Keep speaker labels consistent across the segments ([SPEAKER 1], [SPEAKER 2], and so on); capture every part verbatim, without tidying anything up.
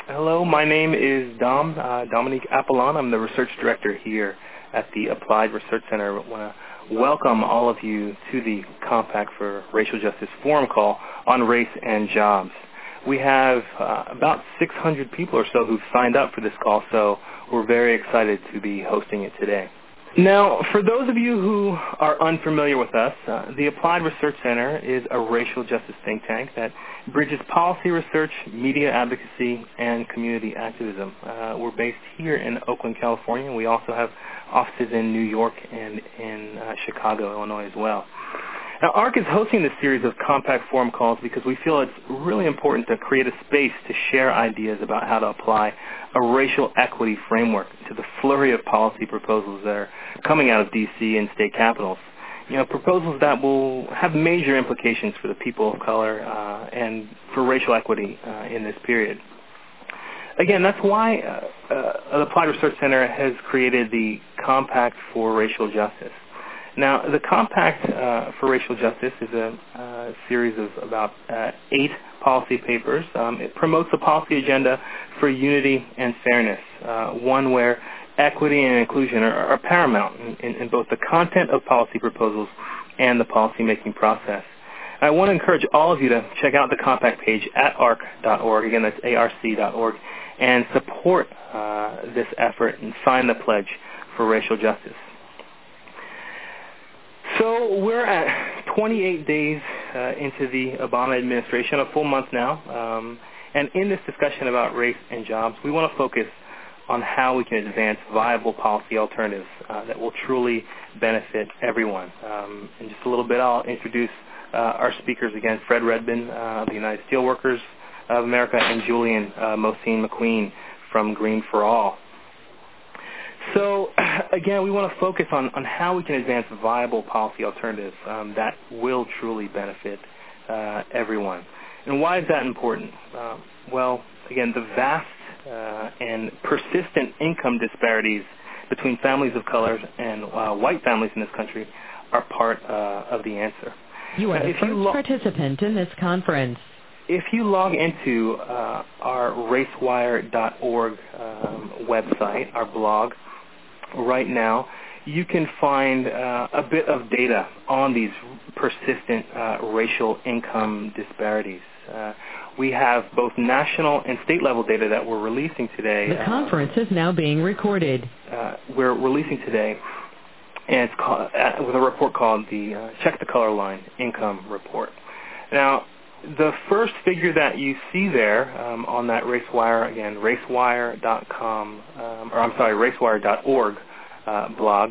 [SPEAKER 1] Hello, my name is Dom, uh, Dominique Apollon. I'm the research director here at the Applied Research Center. I want to welcome all of you to the Compact for Racial Justice forum call on race and jobs. We have uh, about six hundred people or so who've signed up for this call, so we're very excited to be hosting it today. Now, for those of you who are unfamiliar with us, uh, the Applied Research Center is a racial justice think tank that bridges policy research, media advocacy, and community activism. Uh, we're based here in Oakland, California. We also have offices in New York and in uh, Chicago, Illinois as well. Now, A R C is hosting this series of Compact Forum calls because we feel it's really important to create a space to share ideas about how to apply a racial equity framework to the flurry of policy proposals that are coming out of D C and state capitals. You know, proposals that will have major implications for the people of color uh, and for racial equity uh, in this period. Again, that's why uh, uh, the Applied Research Center has created the Compact for Racial Justice. Now, the Compact uh, for Racial Justice is a uh, series of about uh, eight policy papers. Um, it promotes a policy agenda for unity and fairness, uh, one where equity and inclusion are, are paramount in, in, in both the content of policy proposals and the policymaking process. I want to encourage all of you to check out the Compact page at A R C dot org. Again, that's A R C dot org, and support uh, this effort and sign the pledge for racial justice. So we're at twenty-eight days uh, into the Obama administration, a full month now, um, and in this discussion about race and jobs, we want to focus on how we can advance viable policy alternatives uh, that will truly benefit everyone. Um, in just a little bit, I'll introduce uh, our speakers again, Fred Redmond uh, of the United Steelworkers of America, and Julian uh, Mosine McQueen from Green for All. So, again, we want to focus on, on how we can advance viable policy alternatives um, that will truly benefit uh, everyone. And why is that important? Uh, well, again, the vast uh, and persistent income disparities between families of color and uh, white families in this country are part uh, of the answer.
[SPEAKER 2] You are the first lo- participant in this conference.
[SPEAKER 1] If you log into uh, our racewire dot org um, website, our blog, right now, you can find uh, a bit of data on these persistent uh, racial income disparities. Uh, we have both national and state level data that we're releasing today.
[SPEAKER 2] The conference uh, is now being recorded.
[SPEAKER 1] Uh, we're releasing today, and it's called, uh, with a report called the uh, Check the Color Line Income Report. Now, the first figure that you see there um, on that RaceWire, again, racewire dot com, um, or I'm sorry, racewire dot org uh, blog,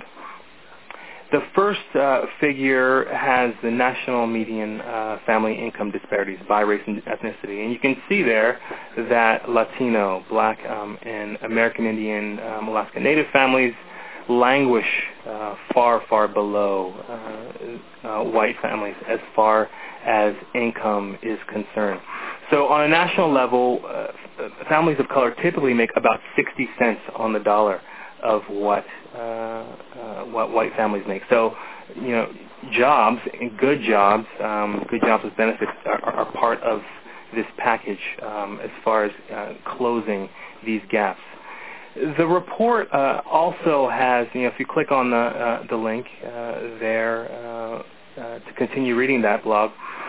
[SPEAKER 1] the first uh, figure has the national median uh, family income disparities by race and ethnicity. And you can see there that Latino, Black, um, and American Indian, um, Alaska Native families languish uh, far, far below uh, uh, white families as far as income is concerned. So on a national level, uh, families of color typically make about sixty cents on the dollar of what uh, uh, what white families make. So, you know, jobs, good jobs, um, good jobs with benefits are, are part of this package um, as far as uh, closing these gaps. The report uh, also has, you know, if you click on the uh, the link uh, there uh, uh, to continue reading that blog,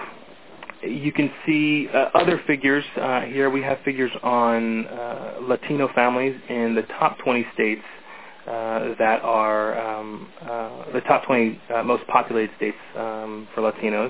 [SPEAKER 1] you can see uh, other figures. Uh, here we have figures on uh, Latino families in the top twenty states uh, that are um, uh, the top twenty uh, most populated states um, for Latinos.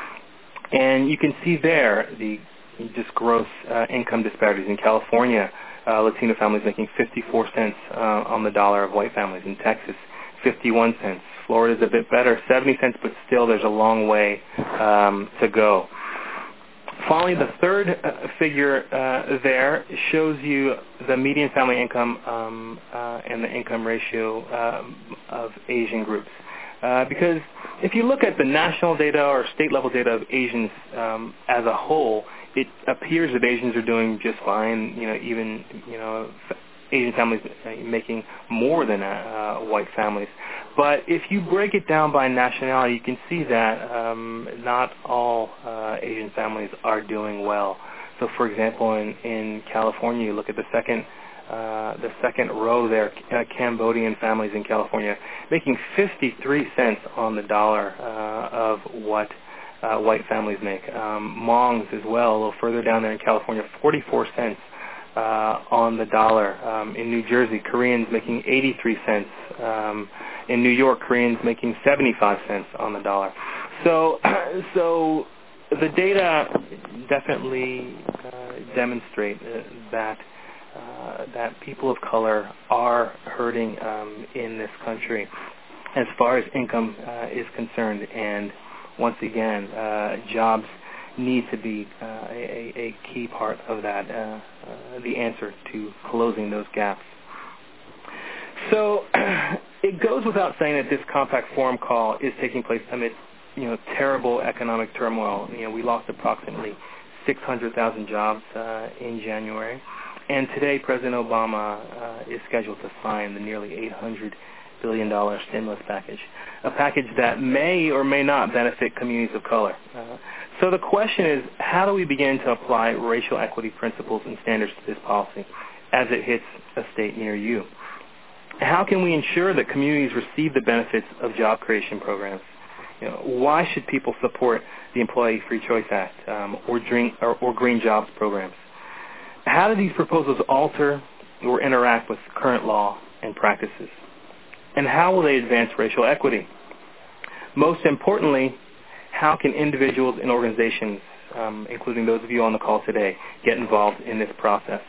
[SPEAKER 1] And you can see there the just gross uh, income disparities. In California, uh, Latino families making fifty-four cents uh, on the dollar of white families. In Texas, fifty-one cents. Florida's a bit better, seventy cents, but still there's a long way um, to go. Finally, the third uh, figure uh, there shows you the median family income um, uh, and the income ratio um, of Asian groups. Uh, because if you look at the national data or state-level data of Asians um, as a whole, it appears that Asians are doing just fine. You know, even you know, Asian families making more than uh, white families. But if you break it down by nationality, you can see that um, not all uh, Asian families are doing well. so, for example, in, in California, you look at the second uh, the second row there, uh, Cambodian families in California making fifty-three cents on the dollar uh, of what uh, white families make. Um, Hmongs as well, a little further down there in California, forty-four cents uh, on the dollar. Um, in New Jersey, Koreans making eighty-three cents. Um, in New York, Koreans making seventy-five cents on the dollar. So, so the data definitely uh, demonstrate uh, that uh, that people of color are hurting um, in this country as far as income uh, is concerned. And once again, uh, jobs need to be uh, a, a key part of that, uh, uh, the answer to closing those gaps. So it goes without saying that this Compact Forum call is taking place amid, you know, terrible economic turmoil. You know, we lost approximately six hundred thousand jobs uh, in January, and today President Obama uh, is scheduled to sign the nearly eight hundred billion dollars stimulus package, a package that may or may not benefit communities of color. Uh, so the question is, how do we begin to apply racial equity principles and standards to this policy as it hits a state near you? How can we ensure that communities receive the benefits of job creation programs? You know, why should people support the Employee Free Choice Act um, or, drink, or, or green jobs programs? How do these proposals alter or interact with current law and practices? And how will they advance racial equity? Most importantly, how can individuals and organizations, um, including those of you on the call today, get involved in this process?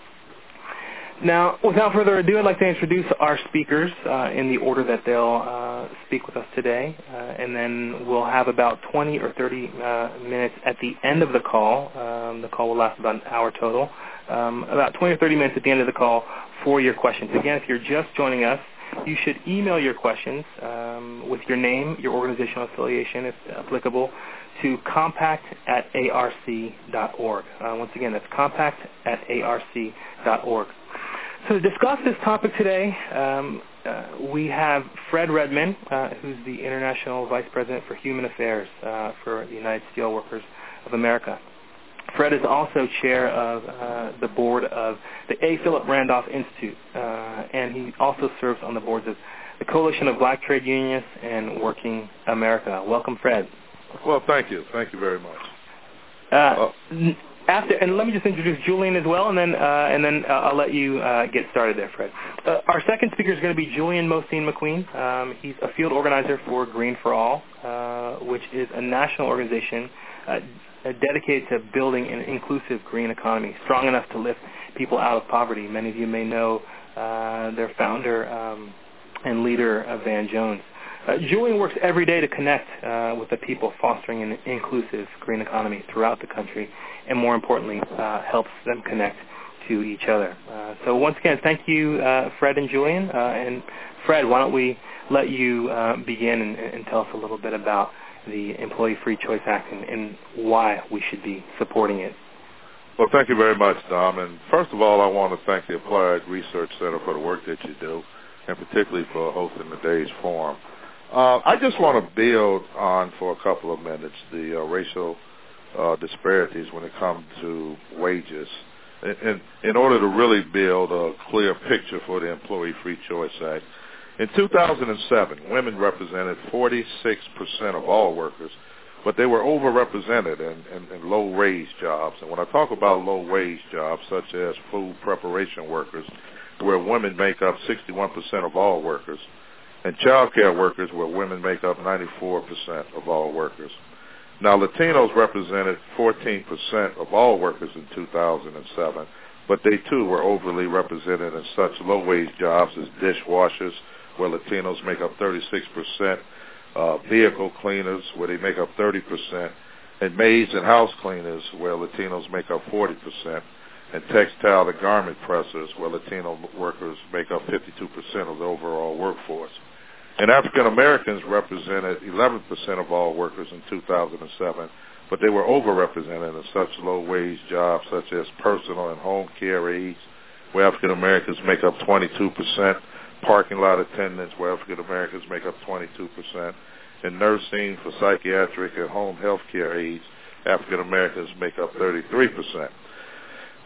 [SPEAKER 1] Now, without further ado, I'd like to introduce our speakers uh, in the order that they'll uh, speak with us today, uh, and then we'll have about twenty or thirty uh, minutes at the end of the call. Um, the call will last about an hour total. Um, about twenty or thirty minutes at the end of the call for your questions. Again, if you're just joining us, you should email your questions um, with your name, your organizational affiliation, if applicable, to compact at A R C dot org. Uh, once again, that's compact at A R C dot org. So to discuss this topic today, um, uh, we have Fred Redmond, uh, who's the International Vice President for Human Affairs uh, for the United Steelworkers of America. Fred is also chair of uh, the board of the A. Philip Randolph Institute, uh, and he also serves on the boards of the Coalition of Black Trade Unionists and Working America. Welcome, Fred.
[SPEAKER 3] Well, thank you. Thank you very much.
[SPEAKER 1] Uh, uh, After, and let me just introduce Julian as well, and then uh, and then uh, I'll let you uh, get started there, Fred. Uh, our second speaker is going to be Julian Mostine McQueen. Um, he's a field organizer for Green for All, uh, which is a national organization uh, dedicated to building an inclusive green economy, strong enough to lift people out of poverty. Many of you may know uh, their founder um, and leader, uh, Van Jones. Uh, Julian works every day to connect uh, with the people, fostering an inclusive green economy throughout the country, and more importantly, uh, helps them connect to each other. Uh, so once again, thank you, uh, Fred and Julian. Uh, and Fred, why don't we let you uh, begin and, and tell us a little bit about the Employee Free Choice Act and, and why we should be supporting it.
[SPEAKER 3] Well, thank you very much, Dom. And first of all, I want to thank the Applied Research Center for the work that you do, and particularly for hosting today's forum. Uh, I just want to build on for a couple of minutes the uh, racial uh, disparities when it comes to wages in, in, in order to really build a clear picture for the Employee Free Choice Act. In two thousand seven, women represented forty-six percent of all workers, but they were overrepresented in, in, in low-wage jobs. And when I talk about low-wage jobs, such as food preparation workers, where women make up sixty-one percent of all workers, and child care workers, where women make up ninety-four percent of all workers. Now, Latinos represented fourteen percent of all workers in two thousand seven, but they, too, were overly represented in such low-wage jobs as dishwashers, where Latinos make up thirty-six percent, uh, vehicle cleaners, where they make up thirty percent, and maids and house cleaners, where Latinos make up forty percent, and textile and garment pressers, where Latino workers make up fifty-two percent of the overall workforce. And African Americans represented eleven percent of all workers in two thousand seven, but they were overrepresented in such low-wage jobs such as personal and home care aides, where African Americans make up twenty-two percent, parking lot attendants, where African Americans make up twenty-two percent, and nursing for psychiatric and home health care aides, African Americans make up thirty-three percent.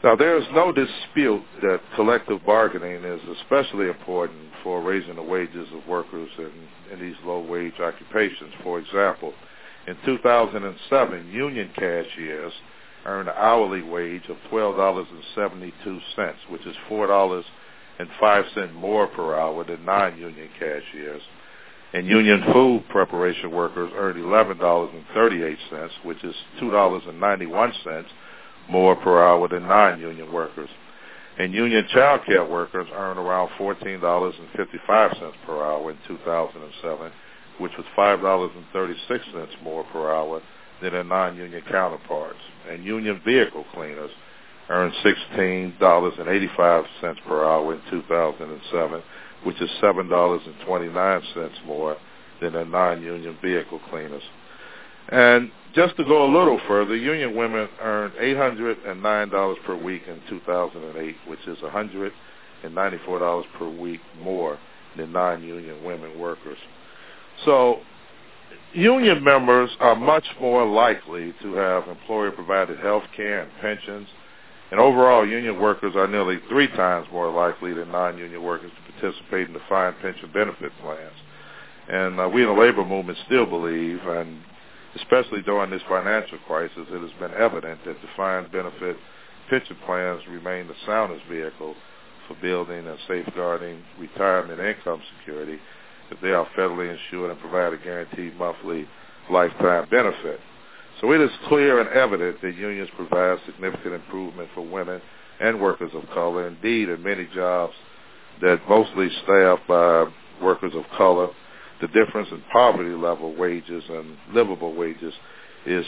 [SPEAKER 3] Now, there is no dispute that collective bargaining is especially important for raising the wages of workers in, in these low-wage occupations. For example, in two thousand seven, union cashiers earned an hourly wage of twelve dollars and seventy-two cents, which is four dollars and five cents more per hour than non-union cashiers. And union food preparation workers earned eleven dollars and thirty-eight cents, which is two dollars and ninety-one cents more per hour than non-union workers. And union child care workers earned around fourteen dollars and fifty-five cents per hour in two thousand seven, which was five dollars and thirty-six cents more per hour than their non-union counterparts. And union vehicle cleaners earned sixteen dollars and eighty-five cents per hour in two thousand seven, which is seven dollars and twenty-nine cents more than their non-union vehicle cleaners. And just to go a little further, union women earned eight hundred nine dollars per week in two thousand eight, which is one hundred ninety-four dollars per week more than non-union women workers. So union members are much more likely to have employer-provided health care and pensions, and overall union workers are nearly three times more likely than non-union workers to participate in defined pension benefit plans. And uh, we in the labor movement still believe, and especially during this financial crisis, it has been evident that defined benefit pension plans remain the soundest vehicle for building and safeguarding retirement income security if they are federally insured and provide a guaranteed monthly lifetime benefit. So it is clear and evident that unions provide significant improvement for women and workers of color. Indeed, in many jobs that mostly staffed by workers of color, the difference in poverty level wages and livable wages is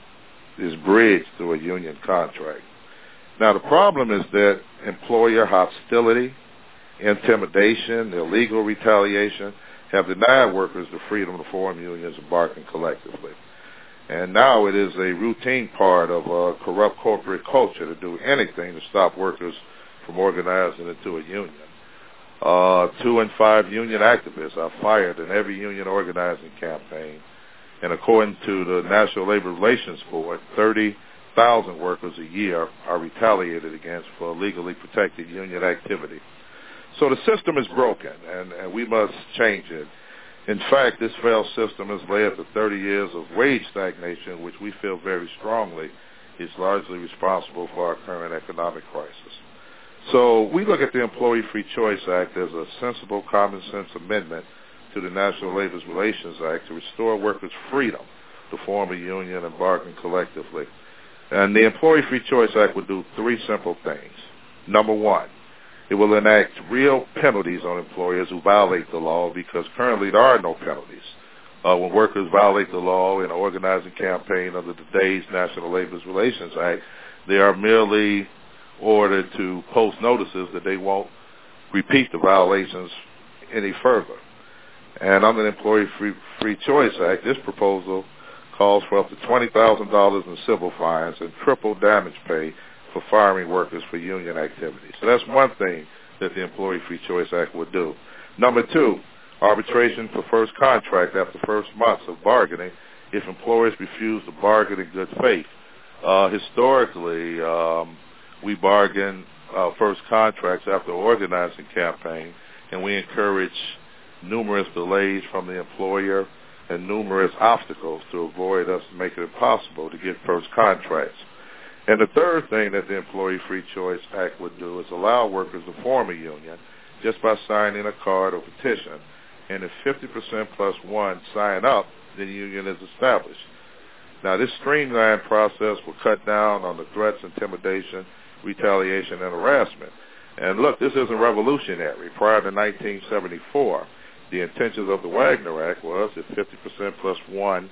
[SPEAKER 3] is bridged through a union contract. Now, the problem is that employer hostility, intimidation, illegal retaliation have denied workers the freedom to form unions and bargain collectively. And now it is a routine part of a corrupt corporate culture to do anything to stop workers from organizing into a union. Uh, two in five union activists are fired in every union organizing campaign. And according to the National Labor Relations Board, thirty thousand workers a year are retaliated against for illegally protected union activity. So the system is broken, and, and we must change it. In fact, this failed system has led to thirty years of wage stagnation, which we feel very strongly is largely responsible for our current economic crisis. So we look at the Employee Free Choice Act as a sensible, common-sense amendment to the National Labor Relations Act to restore workers' freedom to form a union and bargain collectively. And the Employee Free Choice Act would do three simple things. Number one, it will enact real penalties on employers who violate the law, because currently there are no penalties. Uh, when workers violate the law in an organizing campaign under today's National Labor Relations Act, they are merely ordered to post notices that they won't repeat the violations any further. And under the Employee Free, Free Choice Act, this proposal calls for up to twenty thousand dollars in civil fines and triple damage pay for firing workers for union activities. So that's one thing that the Employee Free Choice Act would do. Number two, arbitration for first contract after first months of bargaining if employers refuse to bargain in good faith. Uh, historically, um, we bargain uh, first contracts after organizing campaign, and we encourage numerous delays from the employer and numerous obstacles to avoid us making it possible to get first contracts. And the third thing that the Employee Free Choice Act would do is allow workers to form a union just by signing a card or petition. And if fifty percent plus one sign up, then the union is established. Now, this streamlined process will cut down on the threats, intimidation, retaliation, and harassment. And look, this isn't revolutionary. Prior to nineteen seventy-four, the intentions of the Wagner Act was that fifty percent plus one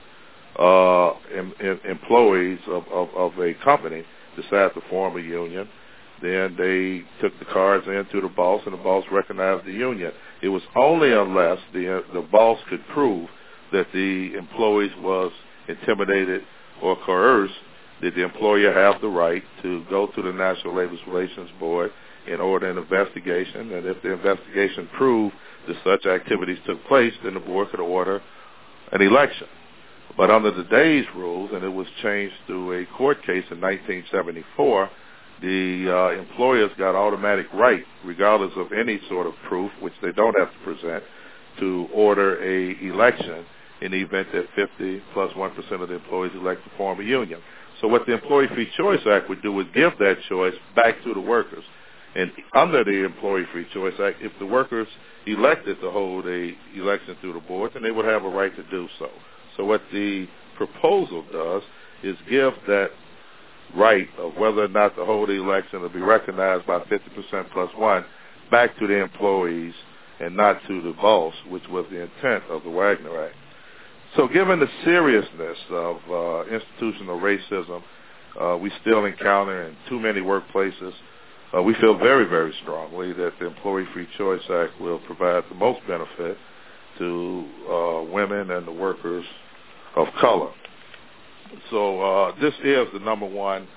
[SPEAKER 3] uh, em, em, employees of, of, of a company decide to form a union. Then they took the cards in to the boss, and the boss recognized the union. It was only unless the the boss could prove that the employees was intimidated or coerced did the employer have the right to go to the National Labor Relations Board and order an investigation. And if the investigation proved that such activities took place, then the board could order an election. But under today's rules, and it was changed through a court case in nineteen seventy-four, the uh, employers got automatic right, regardless of any sort of proof, which they don't have to present, to order a election in the event that fifty plus one percent of the employees elect to form a union. So what the Employee Free Choice Act would do is give that choice back to the workers. And under the Employee Free Choice Act, if the workers elected to hold a election through the board, then they would have a right to do so. So what the proposal does is give that right of whether or not to hold the election to be recognized by fifty percent plus one back to the employees and not to the boss, which was the intent of the Wagner Act. So given the seriousness of uh, institutional racism uh, we still encounter in too many workplaces, uh, we feel very, very strongly that the Employee Free Choice Act will provide the most benefit to uh, women and the workers of color. So uh, this is the number one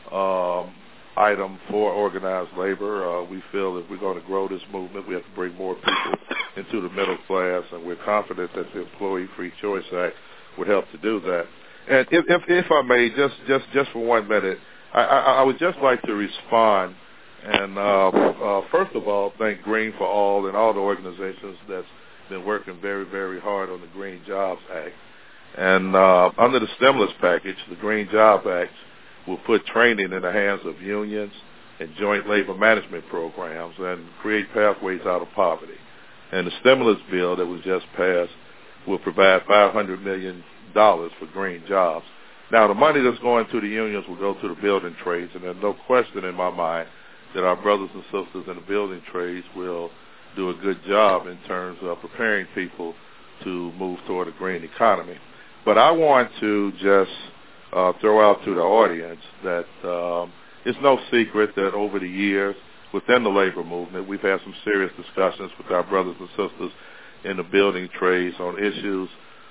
[SPEAKER 3] um, item for organized labor. Uh, we feel if we're going to grow this movement, we have to bring more people into the middle class, and we're confident that the Employee Free Choice Act would help to do that. And if, if, if I may, just, just, just for one minute, I, I, I would just like to respond and, uh, uh, first of all, thank Green for All and all the organizations that's been working very, very hard on the Green Jobs Act. And uh, under the stimulus package, the Green Job Act will put training in the hands of unions and joint labor management programs and create pathways out of poverty. And the stimulus bill that was just passed will provide five hundred million dollars for green jobs. Now, the money that's going to the unions will go to the building trades, and there's no question in my mind that our brothers and sisters in the building trades will do a good job in terms of preparing people to move toward a green economy. But I want to just uh, throw out to the audience that um, it's no secret that over the years within the labor movement, we've had some serious discussions with our brothers and sisters in the building trades on issues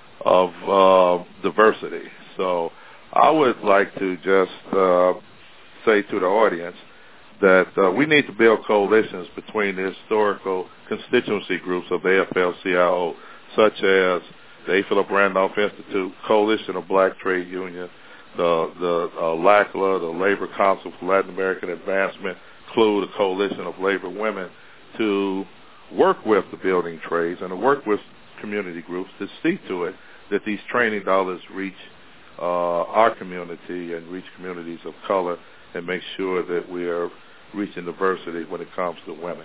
[SPEAKER 3] of uh, diversity. So I would like to just uh, say to the audience that uh, we need to build coalitions between the historical constituency groups of the A F L C I O, such as the A. Philip Randolph Institute, Coalition of Black Trade Unions, the, the uh, L A C L A, the Labor Council for Latin American Advancement, C L U, the Coalition of Labor Women, to work with the building trades and to work with community groups to see to it that these training dollars reach uh, our community and reach communities of color and make sure that we are reaching diversity when it comes to women.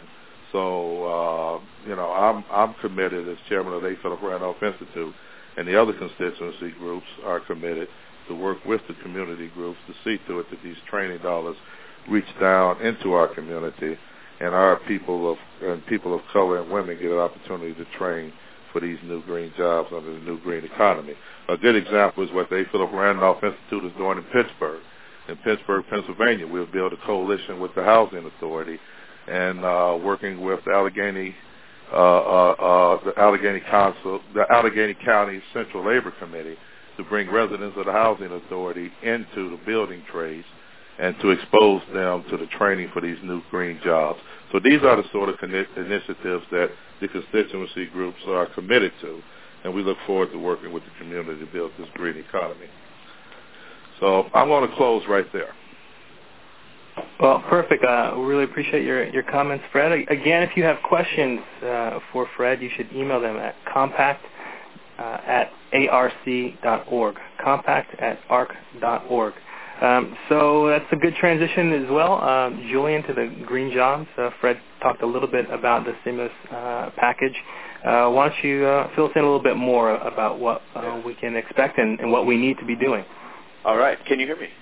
[SPEAKER 3] So, uh, you know, I'm I'm committed as chairman of the A. Philip Randolph Institute, and the other constituency groups are committed to work with the community groups to see to it that these training dollars reach down into our community, and our people of and people of color and women get an opportunity to train for these new green jobs under the new green economy. A good example is what the A. Philip Randolph Institute is doing in Pittsburgh. In Pittsburgh, Pennsylvania, we'll build a coalition with the Housing Authority and uh, working with the Allegheny, uh, uh, uh, the Allegheny Council, the Allegheny County Central Labor Committee to bring residents of the Housing Authority into the building trades and to expose them to the training for these new green jobs. So these are the sort of initiatives that the constituency groups are committed to, and we look forward to working with the community to build this green economy. So I'm going to close right there.
[SPEAKER 1] Well, perfect. Uh, we really appreciate your, your comments, Fred. Again, if you have questions uh, for Fred, you should email them at compact uh, at arc dot org, compact at arc dot org. Um, so that's a good transition as well, um, Julian, to the green jobs. Uh, Fred talked a little bit about the stimulus uh, package. Uh, why don't you uh, fill us in a little bit more about what uh, we can expect and, and what we need to be doing?
[SPEAKER 4] All right. Can you hear me?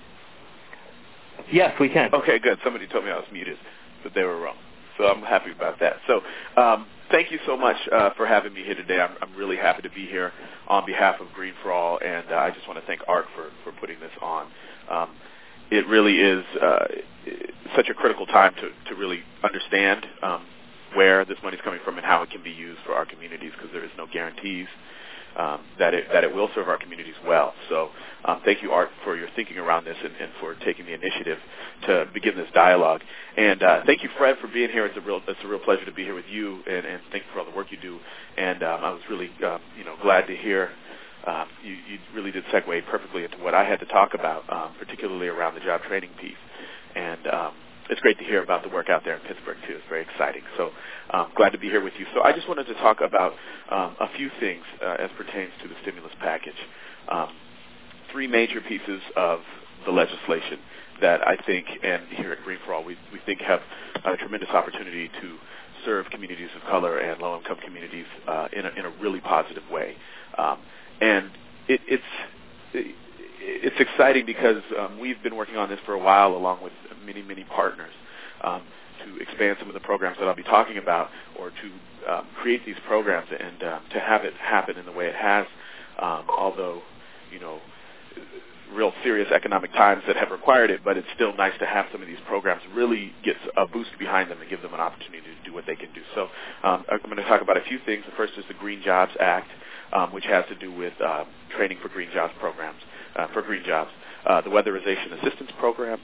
[SPEAKER 1] Yes, we can.
[SPEAKER 4] Okay, good. Somebody told me I was muted, but they were wrong. So I'm happy about that. So um, thank you so much uh, for having me here today. I'm, I'm really happy to be here on behalf of Green for All, and uh, I just want to thank ARC for, for putting this on. Um, it really is uh, such a critical time to, to really understand um, where this money is coming from and how it can be used for our communities, because there is no guarantees um, that it that it will serve our communities well. So um, thank you, Art, for your thinking around this and, and for taking the initiative to begin this dialogue. And uh, thank you, Fred, for being here. It's a real it's a real pleasure to be here with you, and, and thank you for all the work you do. And um, I was really um, you know glad to hear. Um, you, you really did segue perfectly into what I had to talk about, um, particularly around the job training piece. and um, it's great to hear about the work out there in Pittsburgh, too. It's very exciting. So um, glad to be here with you. So I just wanted to talk about um, a few things uh, as pertains to the stimulus package. Um, three major pieces of the legislation that I think, and here at Green for All, we, we think have a tremendous opportunity to serve communities of color and low-income communities uh, in, a, in a really positive way. Um, and it, it's it, it's exciting because um, we've been working on this for a while along with many, many partners um, to expand some of the programs that I'll be talking about, or to um, create these programs and uh, to have it happen in the way it has, um, although, you know, real serious economic times that have required it, but it's still nice to have some of these programs really get a boost behind them and give them an opportunity to do what they can do. So um, I'm going to talk about a few things. The first is the Green Jobs Act, um, which has to do with uh, training for green jobs programs, uh, for green jobs, uh, the Weatherization Assistance Program,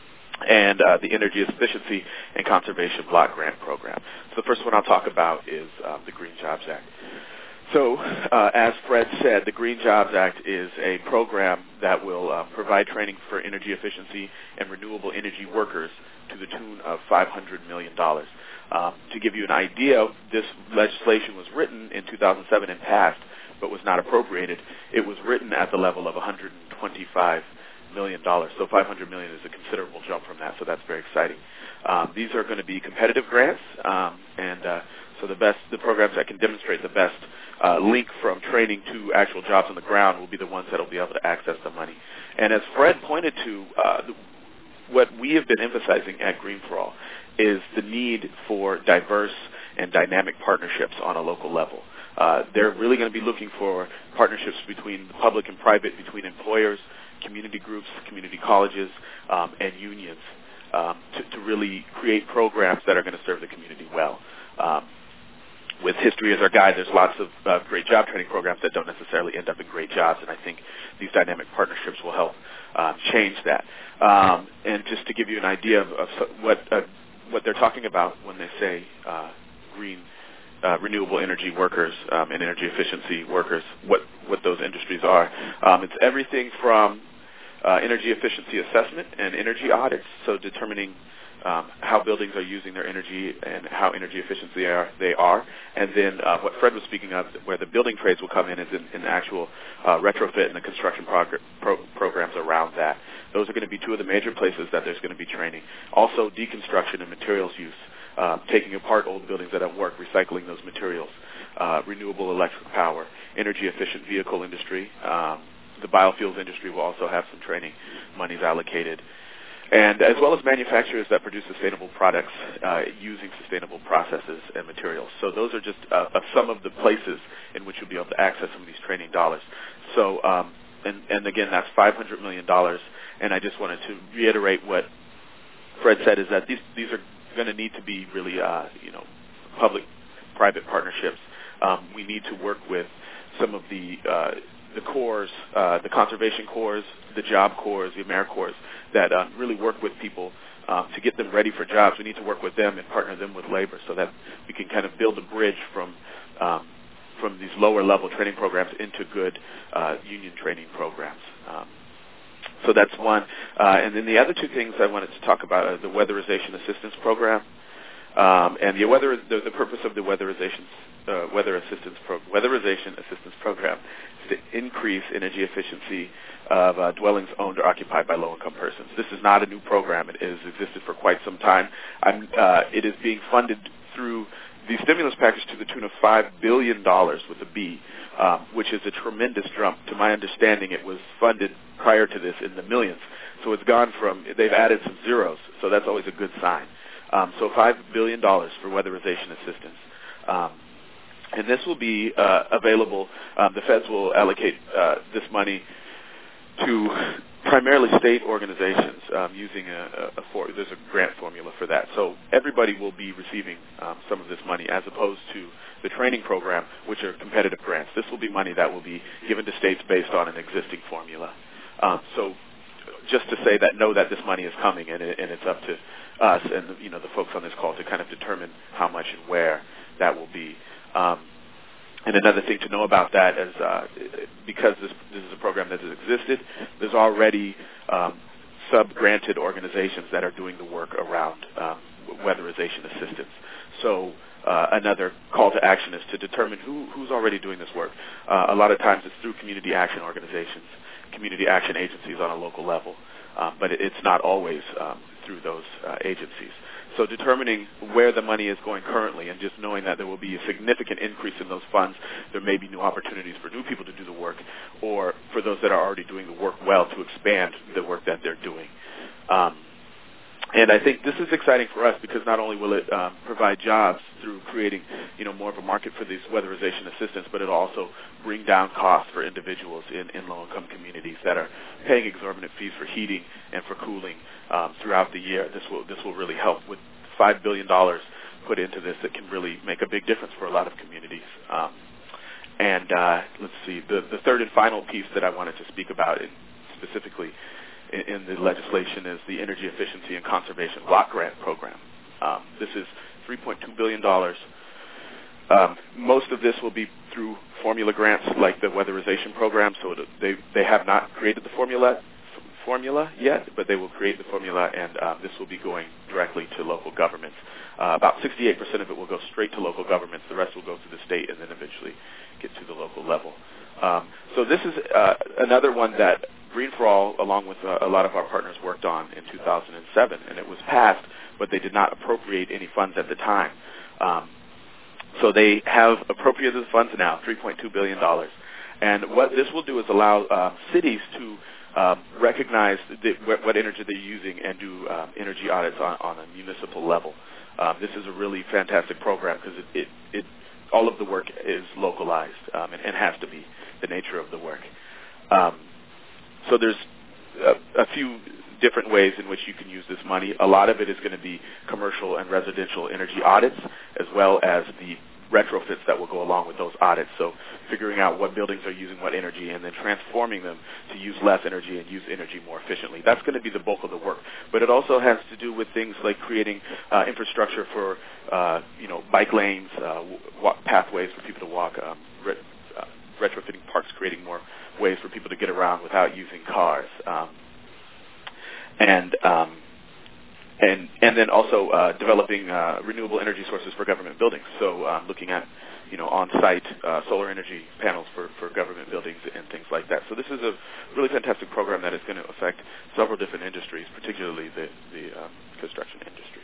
[SPEAKER 4] and uh, the Energy Efficiency and Conservation Block Grant Program. So the first one I'll talk about is uh, the Green Jobs Act. So, uh, as Fred said, the Green Jobs Act is a program that will uh, provide training for energy efficiency and renewable energy workers to the tune of five hundred million dollars. Um, to give you an idea, this legislation was written in two thousand seven and passed, but was not appropriated. It was written at the level of one hundred twenty-five million dollars. So five hundred million dollars is a considerable jump from that, so that's very exciting. Um, these are going to be competitive grants, um, and uh, so the best, the programs that can demonstrate the best uh, link from training to actual jobs on the ground will be the ones that will be able to access the money. And as Fred pointed to, uh, the, what we have been emphasizing at Green for All is the need for diverse and dynamic partnerships on a local level. Uh, they're really going to be looking for partnerships between the public and private, between employers, community groups, community colleges, um, and unions um, to, to really create programs that are going to serve the community well. Um, with history as our guide, there's lots of uh, great job training programs that don't necessarily end up in great jobs, and I think these dynamic partnerships will help uh, change that. Um, and just to give you an idea of, of what uh, what they're talking about when they say uh, green uh, renewable energy workers um, and energy efficiency workers, what, what those industries are. Um, it's everything from uh, energy efficiency assessment and energy audits, so determining Um, how buildings are using their energy and how energy efficient they are. They are. And then uh, what Fred was speaking of, where the building trades will come in, is in, in the actual uh, retrofit and the construction prog- pro- programs around that. Those are going to be two of the major places that there's going to be training. Also, deconstruction and materials use, uh, taking apart old buildings that don't work, recycling those materials, uh, renewable electric power, energy efficient vehicle industry. Um, the biofuels industry will also have some training monies allocated. And as well as manufacturers that produce sustainable products uh, using sustainable processes and materials. So those are just uh, uh, some of the places in which you'll be able to access some of these training dollars. So, um, and, and again, that's five hundred million dollars. And I just wanted to reiterate what Fred said, is that these these are going to need to be really, uh, you know, public-private partnerships. Um, we need to work with some of the uh, the corps, uh, the conservation corps, the job corps, the AmeriCorps, that uh, really work with people um, to get them ready for jobs. We need to work with them and partner them with labor so that we can kind of build a bridge from um, from these lower level training programs into good uh, union training programs. Um, so that's one. Uh, and then the other two things I wanted to talk about are the Weatherization Assistance Program. Um, and the weather, the, the purpose of the weatherization, uh, weather assistance pro, weatherization assistance program is to increase energy efficiency of uh, dwellings owned or occupied by low-income persons. This is not a new program; it has existed for quite some time. I'm, uh, it is being funded through the stimulus package to the tune of five billion dollars with a B, um, which is a tremendous jump. To my understanding, it was funded prior to this in the millions. So it's gone from, they've added some zeros, so that's always a good sign. Um, so five billion dollars for weatherization assistance. Um, and this will be uh, available, um, the feds will allocate uh, this money to primarily state organizations um, using a, a, a for, there's a grant formula for that. So everybody will be receiving um, some of this money as opposed to the training program, which are competitive grants. This will be money that will be given to states based on an existing formula. Um, so just to say that, know that this money is coming, and, it, and it's up to us and you know the folks on this call to kind of determine how much and where that will be. Um, and another thing to know about that is uh, because this, this is a program that has existed, there's already um, sub-granted organizations that are doing the work around um, weatherization assistance. So uh, another call to action is to determine who, who's already doing this work. Uh, a lot of times it's through community action organizations, community action agencies on a local level, um, but it, it's not always um, through those uh, agencies. So determining where the money is going currently and just knowing that there will be a significant increase in those funds, there may be new opportunities for new people to do the work, or for those that are already doing the work well to expand the work that they're doing. Um, and I think this is exciting for us because not only will it um, provide jobs through creating, you know, more of a market for these weatherization assistance, but it'll also bring down costs for individuals in, in low-income communities that are paying exorbitant fees for heating and for cooling um, throughout the year. This will this will really help with five billion dollars put into this that can really make a big difference for a lot of communities. Um, and uh, let's see, the, the third and final piece that I wanted to speak about in, specifically in, in the legislation is the Energy Efficiency and Conservation Block Grant Program. Um, this is three point two billion dollars. Um, most of this will be through formula grants like the weatherization program, so it, they, they have not created the formula formula yet, but they will create the formula, and uh, this will be going directly to local governments. Uh, about sixty-eight percent of it will go straight to local governments. The rest will go to the state and then eventually get to the local level. Um, so this is uh, another one that Green for All, along with uh, a lot of our partners, worked on in two thousand seven, and it was passed, but they did not appropriate any funds at the time. Um, so they have appropriated the funds now, three point two billion dollars. And what this will do is allow uh, cities to Um, recognize the, what, what energy they're using and do um, energy audits on, on a municipal level. Um, this is a really fantastic program because it, it, it, all of the work is localized um, and, and has to be the nature of the work. Um, so there's a, a few different ways in which you can use this money. A lot of it is going to be commercial and residential energy audits, as well as the retrofits that will go along with those audits. So figuring out what buildings are using what energy and then transforming them to use less energy and use energy more efficiently. That's going to be the bulk of the work. But it also has to do with things like creating uh, infrastructure for, uh, you know, bike lanes, uh, walk pathways for people to walk, um, re- uh, retrofitting parks, creating more ways for people to get around without using cars. Um, and um, And and then also uh, developing uh, renewable energy sources for government buildings. So uh, looking at, you know, on-site uh, solar energy panels for, for government buildings and things like that. So this is a really fantastic program that is going to affect several different industries, particularly the, the um, construction industry.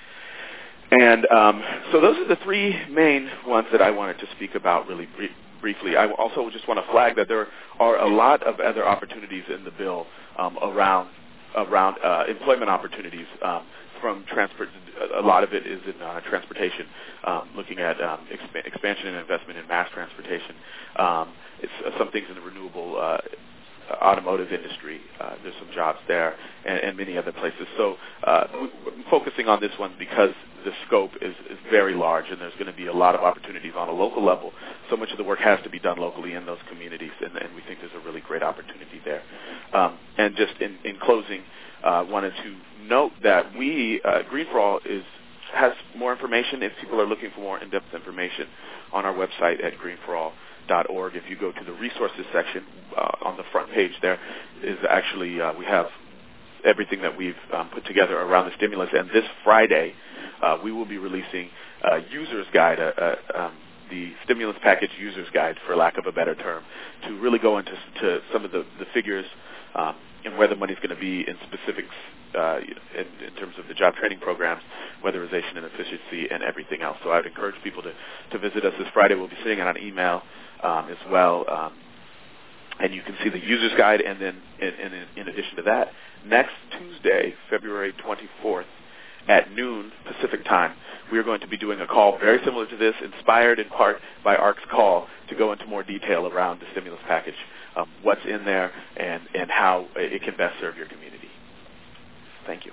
[SPEAKER 4] And um, so those are the three main ones that I wanted to speak about really brief, briefly. I also just want to flag that there are a lot of other opportunities in the bill um, around around uh, employment opportunities um, from transport. A lot of it is in uh, transportation, um, looking at um, exp- expansion and investment in mass transportation. Um, it's uh, some things in the renewable uh, automotive industry. Uh, there's some jobs there, and, and many other places. So uh, we're focusing on this one because the scope is, is very large, and there's going to be a lot of opportunities on a local level. So much of the work has to be done locally in those communities, and, and we think there's a really great opportunity there. Um, and just in, in closing, uh, wanted to note that we, uh, Green for All, is has more information. If people are looking for more in-depth information on our website at green for all dot org, if you go to the resources section uh, on the front page, there is actually uh, we have everything that we've um, put together around the stimulus. And this Friday, uh, we will be releasing a user's guide, uh, uh, um, the stimulus package user's guide, for lack of a better term, to really go into to some of the, the figures um, and where the money is going to be in specifics uh, in, in terms of the job training programs, weatherization and efficiency, and everything else. So I would encourage people to, to visit us this Friday. We'll be sending out an email um, as well. Um, and you can see the user's guide, and then in, in, in addition to that, next Tuesday, February twenty-fourth, at noon Pacific time, we are going to be doing a call very similar to this, inspired in part by A R C's call, to go into more detail around the stimulus package, um, what's in there, and, and how it can best serve your community. Thank you.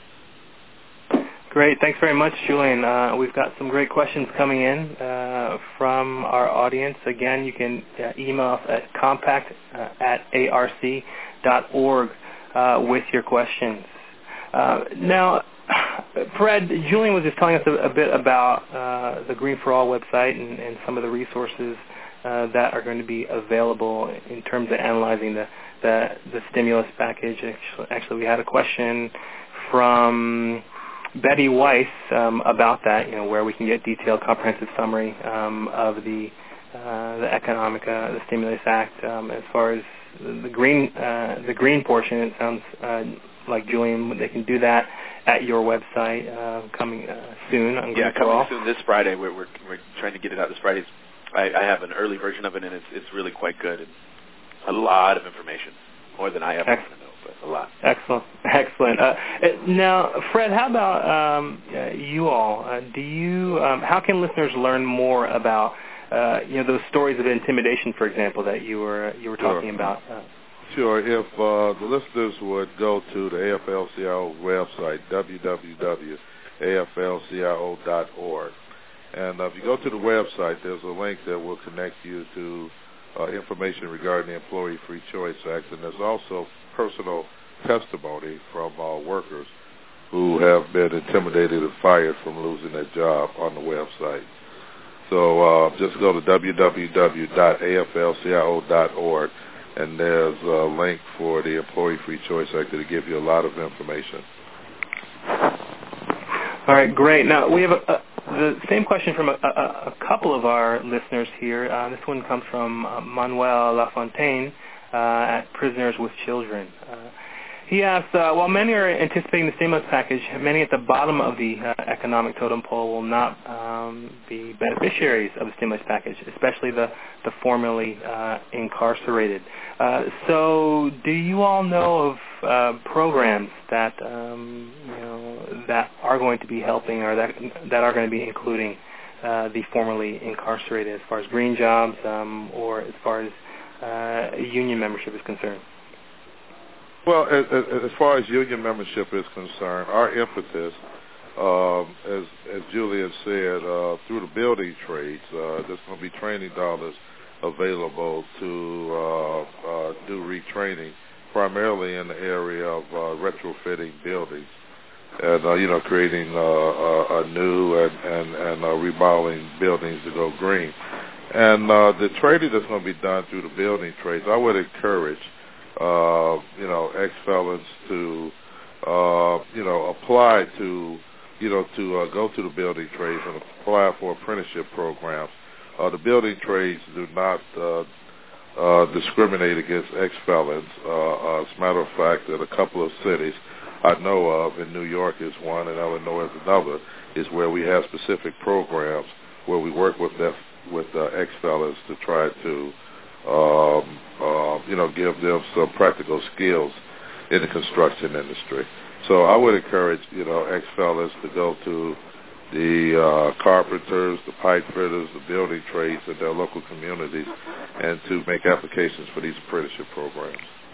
[SPEAKER 1] Great. Thanks very much, Julian. Uh, we've got some great questions coming in uh, from our audience. Again, you can uh, email us at compact uh, at A R C dot org uh, with your questions. Uh, now, Fred, Julian was just telling us a, a bit about uh, the Green for All website and, and some of the resources uh, that are going to be available in terms of analyzing the, the, the stimulus package. Actually, actually, we had a question from Betty Weiss um, about that, you know, where we can get detailed, comprehensive summary um, of the uh, the economic, uh, the Stimulus Act. Um, as far as the green, uh, the green portion, it sounds uh, like, Julian, they can do that at your website uh, coming uh, soon. On
[SPEAKER 4] yeah, coming soon this Friday. We're, we're we're trying to get it out this Friday. I, I have an early version of it, and it's it's really quite good. And a lot of information, more than I ever want to know. A lot.
[SPEAKER 1] Excellent, excellent. Uh, now, Fred, how about um, uh, you all? Uh, do you? Um, how can listeners learn more about, uh, you know, those stories of intimidation, for example, that you were you were talking
[SPEAKER 3] sure.
[SPEAKER 1] about? Uh,
[SPEAKER 3] sure. If uh, the listeners would go to the A F L C I O website, w w w dot a f l c i o dot org, and uh, if you go to the website, there's a link that will connect you to uh, information regarding the Employee Free Choice Act, and there's also personal testimony from uh, workers who have been intimidated and fired from losing their job on the website. So uh, just go to w w w dot a f l c i o dot org, and there's a link for the Employee Free Choice Act that will give you a lot of information.
[SPEAKER 1] All right, great. Now, we have a, a, the same question from a, a, a couple of our listeners here. Uh, this one comes from uh, Manuel Lafontaine. Uh, at Prisoners with Children. Uh, he asks, uh, while many are anticipating the stimulus package, many at the bottom of the uh, economic totem pole will not um, be beneficiaries of the stimulus package, especially the, the formerly uh, incarcerated. Uh, so do you all know of uh, programs that um, you know that are going to be helping or that, that are going to be including uh, the formerly incarcerated as far as green jobs um, or as far as Uh, union membership is concerned?
[SPEAKER 3] Well, as, as far as union membership is concerned, our emphasis, um, as, as Julian said, uh, through the building trades, uh, there's going to be training dollars available to uh, uh, do retraining, primarily in the area of uh, retrofitting buildings and, uh, you know, creating uh, a, a new and, and, and uh, remodeling buildings to go green. And uh, the trading that's going to be done through the building trades, I would encourage, uh, you know, ex-felons to, uh, you know, apply to, you know, to uh, go to the building trades and apply for apprenticeship programs. Uh, the building trades do not uh, uh, discriminate against ex-felons. Uh, as a matter of fact, in a couple of cities I know of, and New York is one and Illinois is another, is where we have specific programs where we work with them with uh, ex-felons to try to, um, uh, you know, give them some practical skills in the construction industry. So I would encourage, you know, ex-felons to go to the uh, carpenters, the pipe fitters, the building trades in their local communities and to make applications for these apprenticeship programs.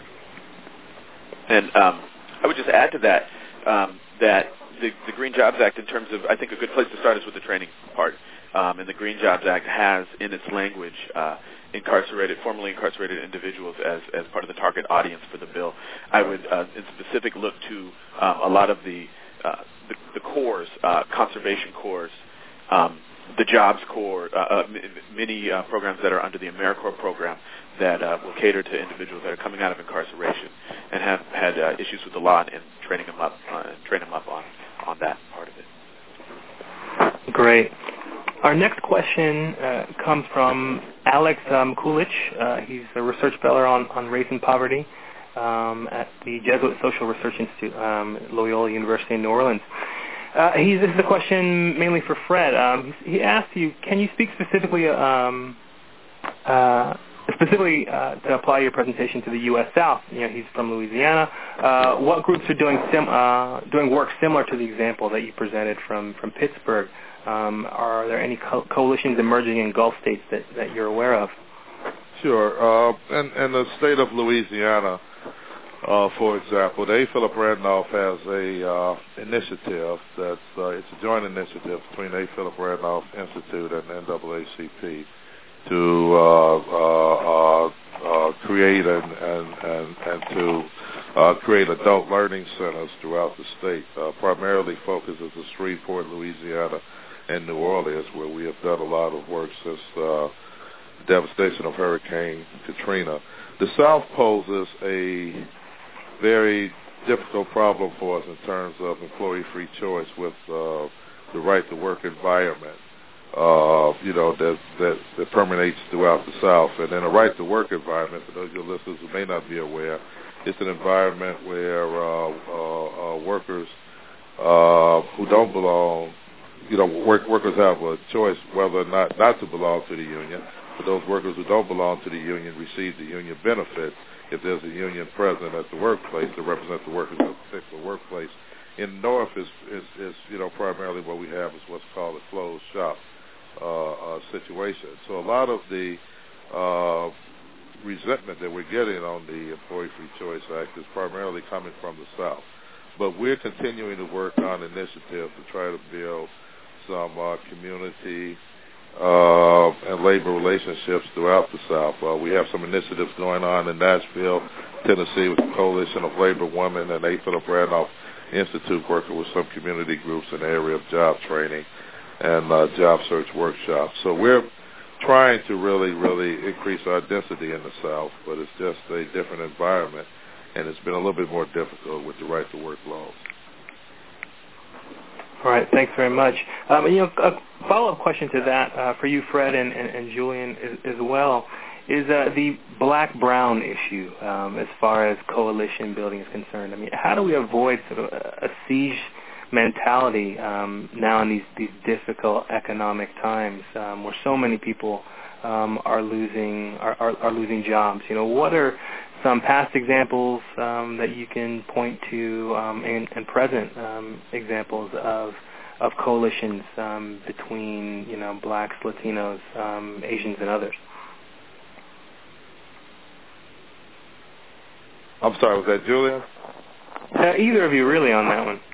[SPEAKER 4] And um, I would just add to that um, that the, the Green Jobs Act, in terms of, I think a good place to start is with the training part. Um, and the Green Jobs Act has in its language uh, incarcerated, formerly incarcerated individuals as, as part of the target audience for the bill. I would, uh, in specific, look to um, a lot of the uh, the, the cores, uh, conservation cores, um, the Jobs Corps, uh, uh, many uh, programs that are under the AmeriCorps program that uh, will cater to individuals that are coming out of incarceration and have had uh, issues with the law and training them up, uh, train them up on, on that part of it.
[SPEAKER 1] Great. Our next question uh, comes from Alex um, Kulich. Uh, he's a research fellow on, on race and poverty um, at the Jesuit Social Research Institute, um, Loyola University in New Orleans. Uh, he's, this is a question mainly for Fred. Um, he asked you, can you speak specifically um, uh, specifically uh, to apply your presentation to the U S South? You know, he's from Louisiana. Uh, what groups are doing sim, uh, doing work similar to the example that you presented from, from Pittsburgh? Um, are there any co- coalitions emerging in Gulf states that, that you're aware of?
[SPEAKER 3] Sure. Uh, in, in the state of Louisiana, uh, for example, the A. Philip Randolph has a uh, initiative that's uh, it's a joint initiative between the A. Philip Randolph Institute and N double A C P to uh, uh, uh, create and and, and, and to uh, create adult learning centers throughout the state. Uh, primarily focuses on Shreveport, Louisiana, and New Orleans, where we have done a lot of work since uh, the devastation of Hurricane Katrina. The South poses a very difficult problem for us in terms of employee-free choice with uh, the right-to-work environment, uh, you know, that, that that permeates throughout the South. And in a right-to-work environment, for those of your listeners who may not be aware, it's an environment where uh, uh, uh, workers uh, who don't belong, you know, work, workers have a choice whether or not not to belong to the union. But those workers who don't belong to the union receive the union benefit if there's a union present at the workplace to represent the workers at a particular workplace. In the North, is, is, is you know, primarily what we have is what's called a closed shop uh, uh, situation. So a lot of the uh, resentment that we're getting on the Employee Free Choice Act is primarily coming from the South. But we're continuing to work on initiatives to try to build some uh, community uh, and labor relationships throughout the South. Uh, we have some initiatives going on in Nashville, Tennessee, with the Coalition of Labor Women and A. Philip Randolph Institute, working with some community groups in the area of job training and uh, job search workshops. So we're trying to really, really increase our density in the South, but it's just a different environment, and it's been a little bit more difficult with the right-to-work laws.
[SPEAKER 1] All right, thanks very much. Um, you know, a follow-up question to that uh, for you, Fred, and, and, and Julian as, as well, is uh, the black-brown issue um, as far as coalition building is concerned. I mean, how do we avoid sort of a siege mentality um, now in these, these difficult economic times um, where so many people um, are losing are, are, are losing jobs? You know, what are some past examples um, that you can point to um, and, and present um, examples of of coalitions um, between, you know, blacks, Latinos, um, Asians, and others?
[SPEAKER 3] I'm sorry, was that Julian?
[SPEAKER 1] Uh, either of you, really, on that one.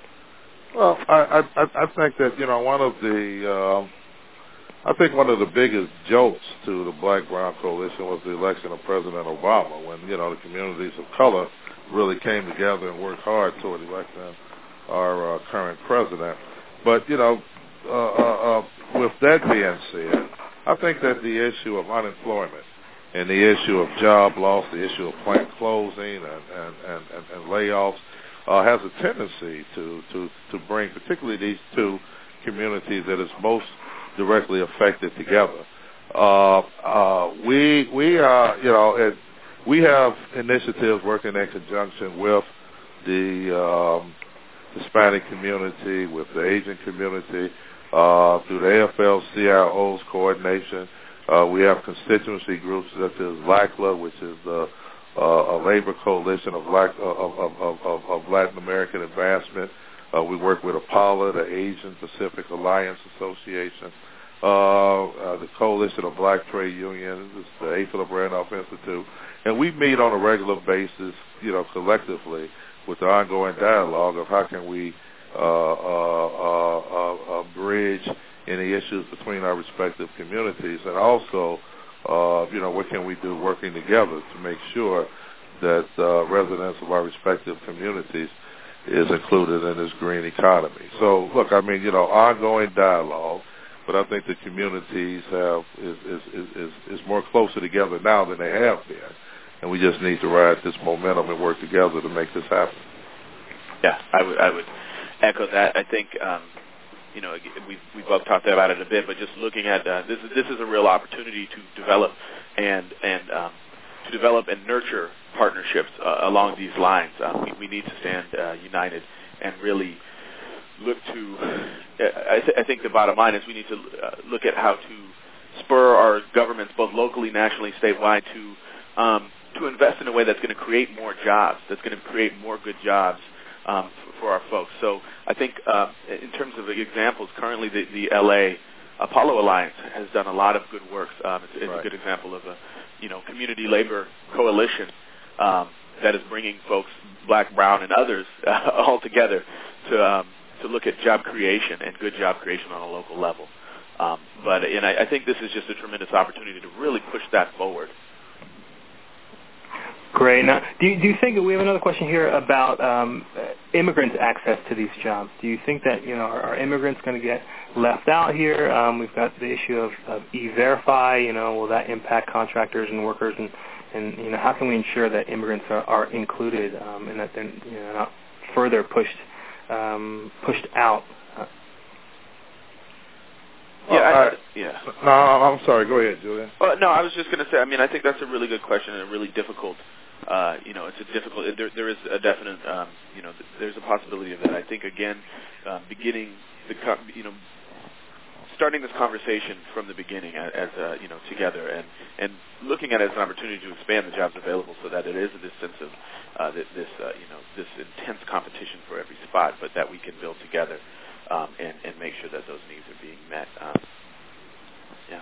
[SPEAKER 3] Well, I, I, I think that, you know, one of the, uh, I think one of the biggest jolts to the Black-Brown Coalition was the election of President Obama, when, you know, the communities of color really came together and worked hard toward electing our uh, current president. But, you know, uh, uh, uh, with that being said, I think that the issue of unemployment and the issue of job loss, the issue of plant closing and, and, and, and, and layoffs, Uh, has a tendency to, to, to bring particularly these two communities that is most directly affected together. Uh, uh, we we are you know it, we have initiatives working in conjunction with the um, Hispanic community, with the Asian community, uh, through the A F L C I O's coordination. Uh, we have constituency groups such as LACLA, which is the Uh, a labor coalition of, black, uh, of, of, of, of Latin American advancement. Uh, we work with APALA, the Asian Pacific Alliance Association, uh, uh, the Coalition of Black Trade Unions, the A. Philip Randolph Institute, and we meet on a regular basis, you know, collectively with the ongoing dialogue of how can we uh, uh, uh, uh, uh, bridge any issues between our respective communities, and also Uh, you know, what can we do working together to make sure that uh, residents of our respective communities is included in this green economy. So, look, I mean, you know, ongoing dialogue, but I think the communities have is is, is, is more closer together now than they have been, and we just need to ride this momentum and work together to make this happen.
[SPEAKER 4] Yeah, I would I would echo that. I think. Um, You know, we've, we've both talked about it a bit, but just looking at uh, this is this is a real opportunity to develop and and um, to develop and nurture partnerships uh, along these lines. Um, we, we need to stand uh, united and really look to. Uh, I, th- I think the bottom line is we need to uh, look at how to spur our governments, both locally, nationally, statewide, to um, to invest in a way that's going to create more jobs, that's going to create more good jobs. Um, for, for our folks. So I think uh, in terms of the examples, currently the, the L A Apollo Alliance has done a lot of good work. Um, it's it's right. a good example of a you know community labor coalition um, that is bringing folks, black, brown, and others uh, all together to um, to look at job creation and good job creation on a local level. Um, but and I, I think this is just a tremendous opportunity to really push that forward.
[SPEAKER 1] Great. Now, do you, do you think we have another question here about um, immigrants' access to these jobs? Do you think that you know are, are immigrants going to get left out here? Um, we've got the issue of, of E-Verify. You know, will that impact contractors and workers? And, and you know, how can we ensure that immigrants are, are included um, and that they're you know, not further pushed um, pushed out?
[SPEAKER 4] Yeah, I,
[SPEAKER 3] I,
[SPEAKER 4] yeah.
[SPEAKER 3] No, I'm sorry. Go ahead, Julian.
[SPEAKER 4] Well, no, I was just going to say. I mean, I think that's a really good question and a really difficult. Uh, you know, it's a difficult. There, there is a definite. Um, you know, there's a possibility of that. I think again, uh, beginning the, you know, starting this conversation from the beginning as, as uh, you know, together and and looking at it as an opportunity to expand the jobs available, so that it is this sense of uh, this, this uh, you know, this intense competition for every spot, but that we can build together. Um, and, and make sure that those needs are being met. Um, yeah.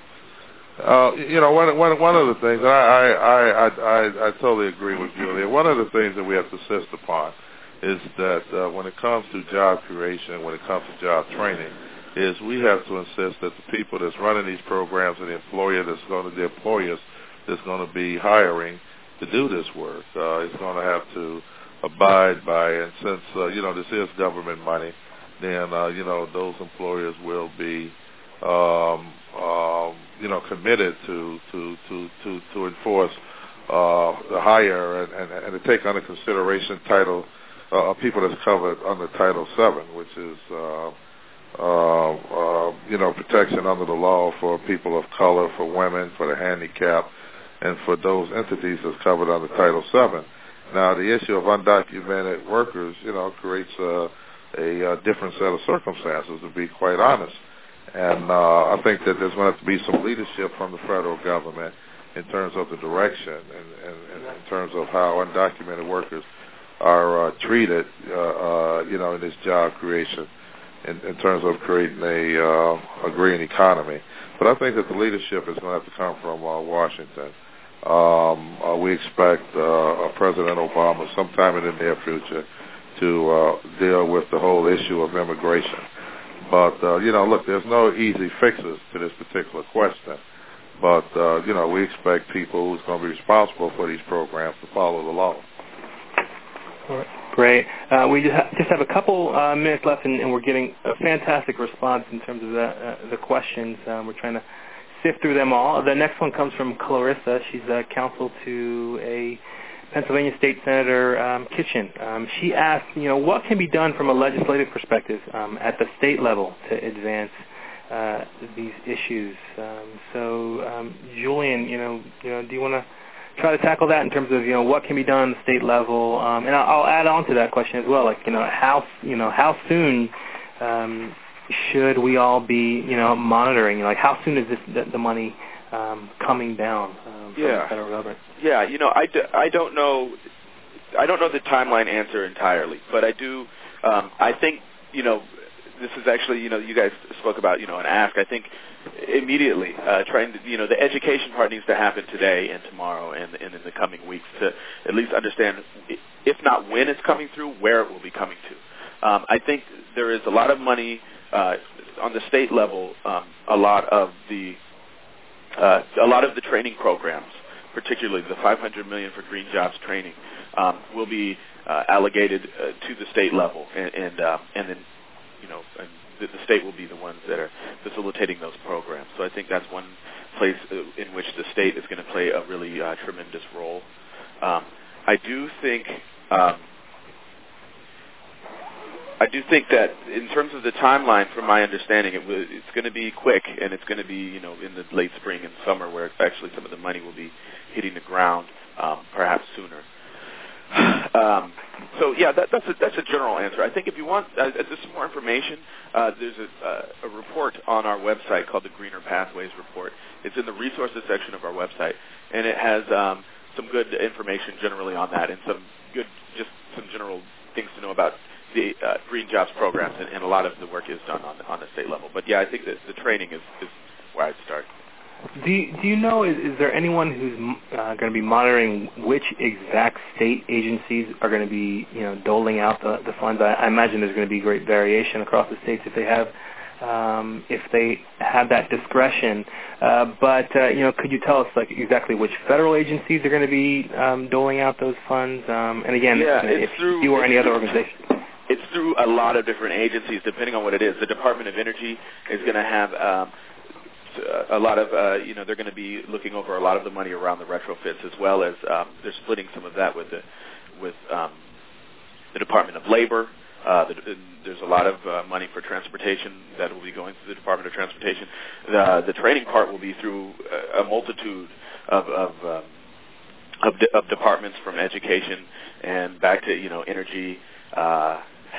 [SPEAKER 3] Uh, you know, one one one of the things, and I I, I I I totally agree with Julia. One of the things that we have to insist upon is that uh, when it comes to job creation, when it comes to job training, is we have to insist that the people that's running these programs and the employer that's going to the employers that's going to be hiring to do this work uh, is going to have to abide by. And since uh, you know this is government money, then, uh, you know, those employers will be, um, um, you know, committed to to to to, to enforce uh, the hire and, and, and to take under consideration title uh, people that's covered under Title seven, which is, uh, uh, uh, you know, protection under the law for people of color, for women, for the handicapped, and for those entities that's covered under Title seven. Now, the issue of undocumented workers, you know, creates a a uh, different set of circumstances, to be quite honest. And uh, I think that there's going to have to be some leadership from the federal government in terms of the direction and, and, and in terms of how undocumented workers are uh, treated, uh, uh, you know, in this job creation in, in terms of creating a, uh, a green economy. But I think that the leadership is going to have to come from uh, Washington. Um, uh, we expect uh, President Obama sometime in the near future to uh, deal with the whole issue of immigration. But, uh, you know, look, there's no easy fixes to this particular question. But, uh, you know, we expect people who's going to be responsible for these programs to follow the law.
[SPEAKER 1] Great. Uh, we just, ha- just have a couple uh, minutes left, and, and we're getting a fantastic response in terms of the, uh, the questions. Um, we're trying to sift through them all. The next one comes from Clarissa. She's uh, counsel to a Pennsylvania State Senator um, Kitchen. Um, she asked, you know, what can be done from a legislative perspective um, at the state level to advance uh, these issues? Um, so, um, Julian, you know, you know, do you want to try to tackle that in terms of, you know, what can be done at the state level? Um, and I'll, I'll add on to that question as well, like, you know, how, you know, how soon um, should we all be, you know, monitoring? Like, how soon is this the, the money um, coming down um, from
[SPEAKER 4] yeah.
[SPEAKER 1] the federal government?
[SPEAKER 4] Yeah, you know, I, do, I don't know, I don't know the timeline answer entirely, but I do, um, I think, you know, this is actually, you know, you guys spoke about, you know, an ask. I think immediately uh, trying to, you know, the education part needs to happen today and tomorrow and, and in the coming weeks to at least understand, if not when it's coming through, where it will be coming to. Um, I think there is a lot of money uh, on the state level, um, a lot of the, uh, a lot of the training programs, particularly the five hundred million dollars for green jobs training, um, will be uh, allocated uh, to the state level, and and, uh, and then, you know, and the, the state will be the ones that are facilitating those programs. So I think that's one place in which the state is going to play a really uh, tremendous role. Um, I do think. Um, I do think that in terms of the timeline, from my understanding, it w- it's going to be quick, and it's going to be, you know, in the late spring and summer, where actually some of the money will be hitting the ground, um, perhaps sooner. Um, so yeah, that, that's a, that's a general answer. I think if you want uh, just some more information, uh, there's a, uh, a report on our website called the Greener Pathways Report. It's in the resources section of our website, and it has um, some good information generally on that, and some good, just some general things to know about the uh, green jobs programs, and, and a lot of the work is done on the, on the state level. But yeah, I think that the training is, is where I'd start.
[SPEAKER 1] Do you, do you know, is, is there anyone who's uh, going to be monitoring which exact state agencies are going to be, you know, doling out the, the funds? I, I imagine there's going to be great variation across the states if they have um, if they have that discretion. Uh, but, uh, you know, could you tell us, like, exactly which federal agencies are going to be um, doling out those funds? Um, and, again,
[SPEAKER 4] yeah,
[SPEAKER 1] if
[SPEAKER 4] through,
[SPEAKER 1] you or any other organization.
[SPEAKER 4] It's through a lot of different agencies, depending on what it is. The Department of Energy is going to have um, a lot of, uh, you know, they're going to be looking over a lot of the money around the retrofits, as well as um, they're splitting some of that with the, with um, the Department of Labor. Uh, the, there's a lot of uh, money for transportation that will be going through the Department of Transportation. The, the training part will be through a, a multitude of of, um, of, de- of departments, from education and back to, you know, energy. Uh,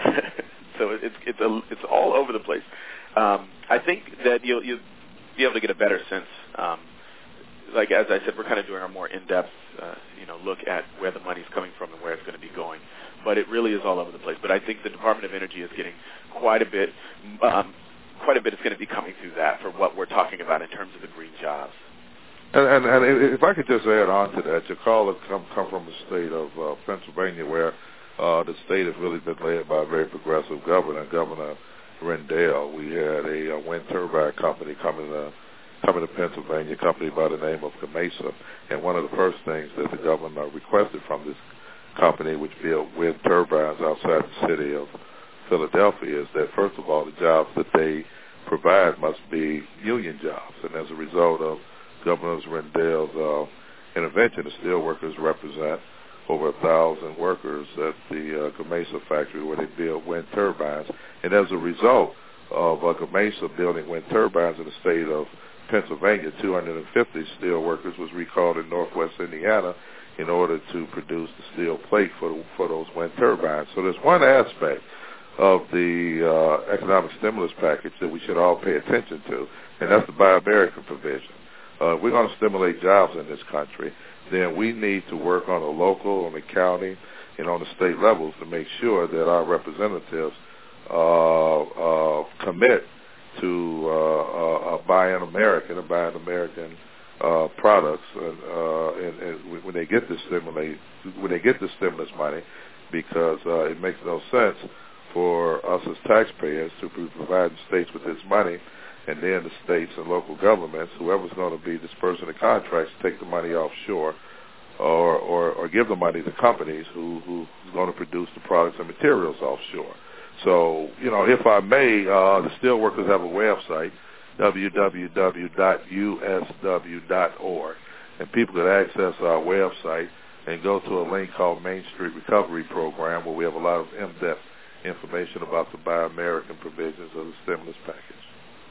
[SPEAKER 4] so it's it's a, it's all over the place. Um, I think that you'll you'll be able to get a better sense. Um, like as I said, we're kind of doing a more in-depth, uh, you know, look at where the money's coming from and where it's going to be going. But it really is all over the place. But I think the Department of Energy is getting quite a bit, um, quite a bit is going to be coming through that for what we're talking about in terms of the green jobs.
[SPEAKER 3] And, and, and if I could just add on to that, your caller come come from the state of uh, Pennsylvania, where Uh, the state has really been led by a very progressive governor, Governor Rendell. We had a, a wind turbine company coming to, coming to Pennsylvania, a company by the name of Gamesa. And one of the first things that the governor requested from this company, which built wind turbines outside the city of Philadelphia, is that, first of all, the jobs that they provide must be union jobs. And as a result of Governor Rendell's uh, intervention, the steel workers represent over a thousand workers at the uh, Gamesa factory where they build wind turbines. And as a result of uh, Gamesa building wind turbines in the state of Pennsylvania, two hundred fifty steel workers was recalled in northwest Indiana in order to produce the steel plate for, the, for those wind turbines. So there's one aspect of the uh, economic stimulus package that we should all pay attention to, and that's the Buy American provision. Uh, we're going to stimulate jobs in this country. Then we need to work on the local, on the county, and on the state levels to make sure that our representatives uh, uh, commit to uh, uh, buying American and buying American uh, products, and, uh, and, and when they get the stimulate, when they get the stimulus money, because uh, it makes no sense for us as taxpayers to be providing states with this money, and then the states and local governments, whoever's going to be dispersing the contracts, take the money offshore, or, or, or give the money to companies who who's going to produce the products and materials offshore. So, you know, if I may, uh, the steelworkers have a website, w w w dot u s w dot org, and people can access our website and go to a link called Main Street Recovery Program, where we have a lot of in-depth information about the Buy American provisions of the stimulus package.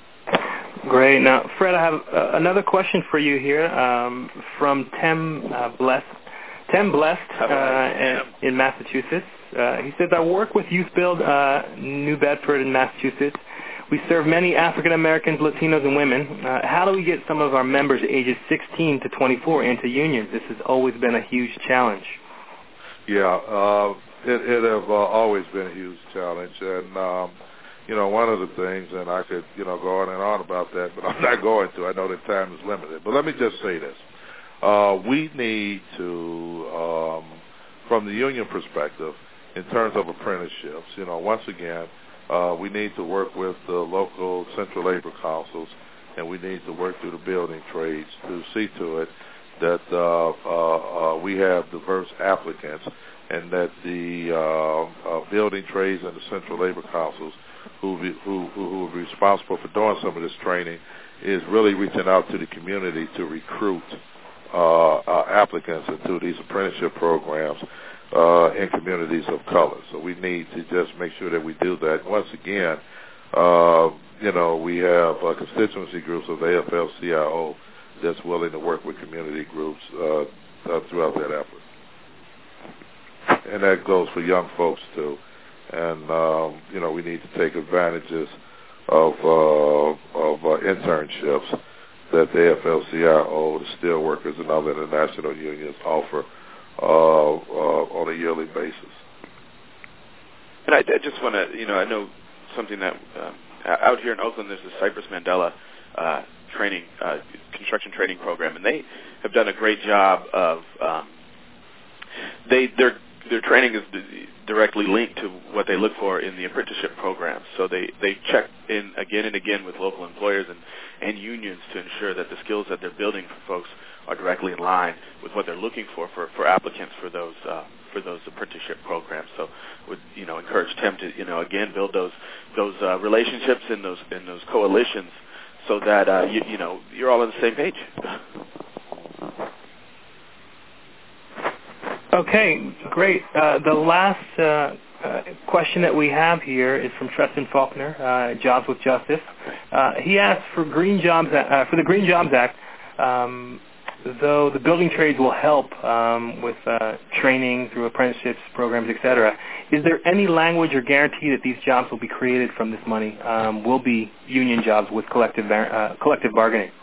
[SPEAKER 1] Great. Now, Fred, I have uh, another question for you here um, from Tim uh, Blessed. Tim Blessed uh, in, in Massachusetts. Uh, he says, I work with Youth Build uh, New Bedford in Massachusetts. We serve many African Americans, Latinos, and women. Uh, how do we get some of our members ages sixteen to twenty-four into unions? This has always been a huge challenge.
[SPEAKER 3] Yeah, uh, it, it have uh, always been a huge challenge. And, um, you know, one of the things, and I could, you know, go on and on about that, but I'm not going to. I know that time is limited. But let me just say this. Uh, we need to, um, from the union perspective, in terms of apprenticeships, you know, once again, uh, we need to work with the local central labor councils, and we need to work through the building trades to see to it that uh, uh, uh, we have diverse applicants, and that the uh, uh, building trades and the central labor councils who, be, who, who, who are responsible for doing some of this training is really reaching out to the community to recruit uh, uh, applicants into these apprenticeship programs uh, in communities of color. So we need to just make sure that we do that. Once again, uh, you know, we have uh, constituency groups of A F L C I O that's willing to work with community groups uh, uh, throughout that effort. And that goes for young folks, too. And, um, you know, we need to take advantages of, uh, of uh, internships that the A F L C I O, the steelworkers, and other international unions offer uh, uh, on a yearly basis.
[SPEAKER 4] And I, I just want to, you know, I know something that um, out here in Oakland, there's the Cypress Mandela uh, training, uh, construction training program, and they have done a great job of, um, they, they're their training is d- directly linked to what they look for in the apprenticeship program. So they, they check in again and again with local employers and, and unions to ensure that the skills that they're building for folks are directly in line with what they're looking for for, for applicants for those uh, for those apprenticeship programs. So would you know encourage Tim to you know again build those those uh, relationships and those and those coalitions so that uh, you, you know you're all on the same page.
[SPEAKER 1] Okay, great. Uh, the last uh, uh, question that we have here is from Tristan Faulkner, uh, Jobs with Justice. Uh, he asks for Green Jobs uh, for the Green Jobs Act. Um, though the building trades will help um, with uh, training through apprenticeships, programs, et cetera, is there any language or guarantee that these jobs will be created from this money, um, will be union jobs with collective uh, collective bargaining?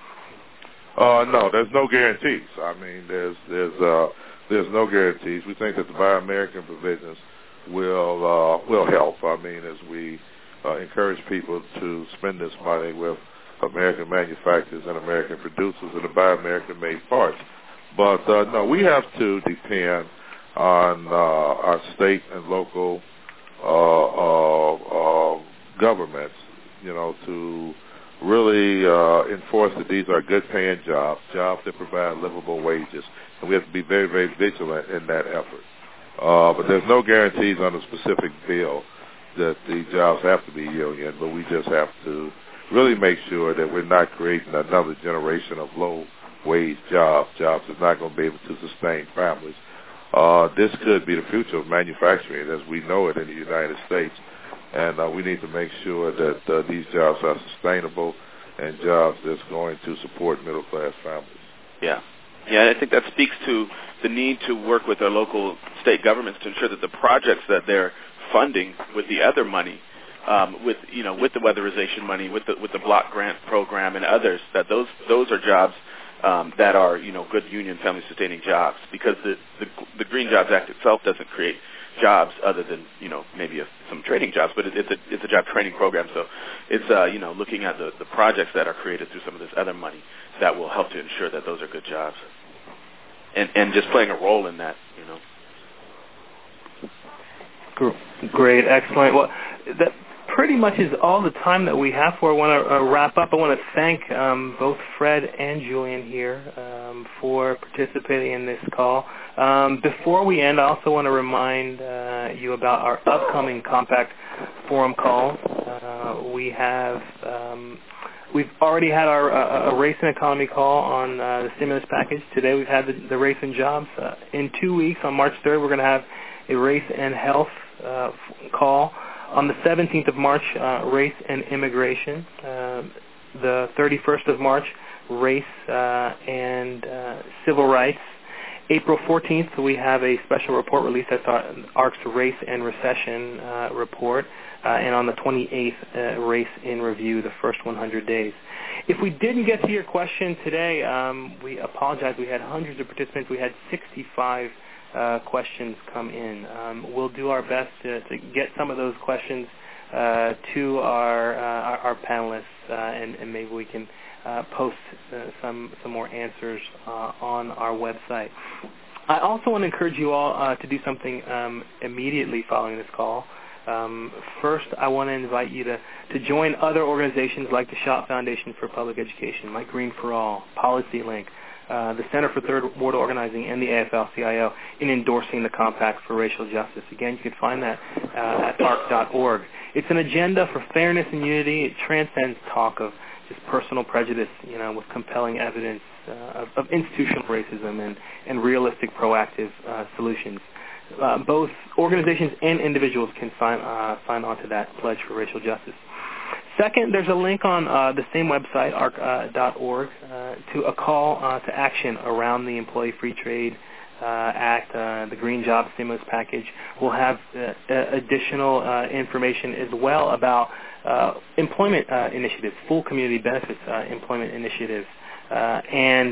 [SPEAKER 3] Uh, no, there's no guarantees. I mean, there's there's uh, there's no guarantees. We think that the Buy American provisions will uh, will help. I mean, as we uh, encourage people to spend this money with American manufacturers and American producers and to buy American-made parts. But, uh, no, we have to depend on uh, our state and local uh, uh, uh, governments, you know, to really uh, enforce that these are good-paying jobs, jobs that provide livable wages. And we have to be very, very vigilant in that effort. Uh, but there's no guarantees on a specific bill that the jobs have to be union, but we just have to really make sure that we're not creating another generation of low-wage jobs, jobs that's not going to be able to sustain families. Uh, this could be the future of manufacturing as we know it in the United States, and uh, we need to make sure that uh, these jobs are sustainable and jobs that's going to support middle-class families.
[SPEAKER 4] Yeah. Yeah, I think that speaks to the need to work with our local state governments to ensure that the projects that they're funding with the other money Um, with you know with the weatherization money, with the with the block grant program and others, that those those are jobs um, that are you know good union family sustaining jobs, because the, the the Green Jobs Act itself doesn't create jobs other than you know maybe a, some training jobs, but it, it's a it's a job training program. So it's uh, you know looking at the, the projects that are created through some of this other money that will help to ensure that those are good jobs, and and just playing a role in that you know.
[SPEAKER 1] Great, excellent. Well, that pretty much is all the time that we have for. I want to uh, wrap up. I want to thank um, both Fred and Julian here um, for participating in this call. Um, before we end, I also want to remind uh, you about our upcoming Compact Forum call. Uh, we have um, we've already had our uh, a race and economy call on uh, the stimulus package. Today we've had the, the race and jobs. Uh, in two weeks, on March third, we're going to have a race and health uh, call. On the seventeenth of March, uh, race and immigration. Uh, the thirty-first of March, race uh, and uh, civil rights. April fourteenth, we have a special report released. That's our A R C's Race and Recession uh, report. Uh, and on the twenty-eighth, uh, Race in Review, the first one hundred days. If we didn't get to your question today, um, we apologize. We had hundreds of participants. We had sixty-five Uh, questions come in. Um, we'll do our best to, to get some of those questions uh, to our, uh, our our panelists, uh, and, and maybe we can uh, post uh, some some more answers uh, on our website. I also want to encourage you all uh, to do something um, immediately following this call. Um, first, I want to invite you to, to join other organizations like the Schott Foundation for Public Education, like Green for All, PolicyLink, Uh, the Center for Third World Organizing, and the A F L C I O in endorsing the Compact for Racial Justice. Again, you can find that uh, at A R C dot org. It's an agenda for fairness and unity. It transcends talk of just personal prejudice, you know, with compelling evidence uh, of, of institutional racism and, and realistic proactive uh, solutions. Uh, both organizations and individuals can sign, uh, sign on to that pledge for racial justice. Second, there's a link on uh, the same website, A R C dot org, uh, to a call uh, to action around the Employee Free Trade uh, Act, uh, the Green Job Stimulus Package. We'll have uh, additional uh, information as well about uh, employment uh, initiatives, full community benefits uh, employment initiatives, uh, and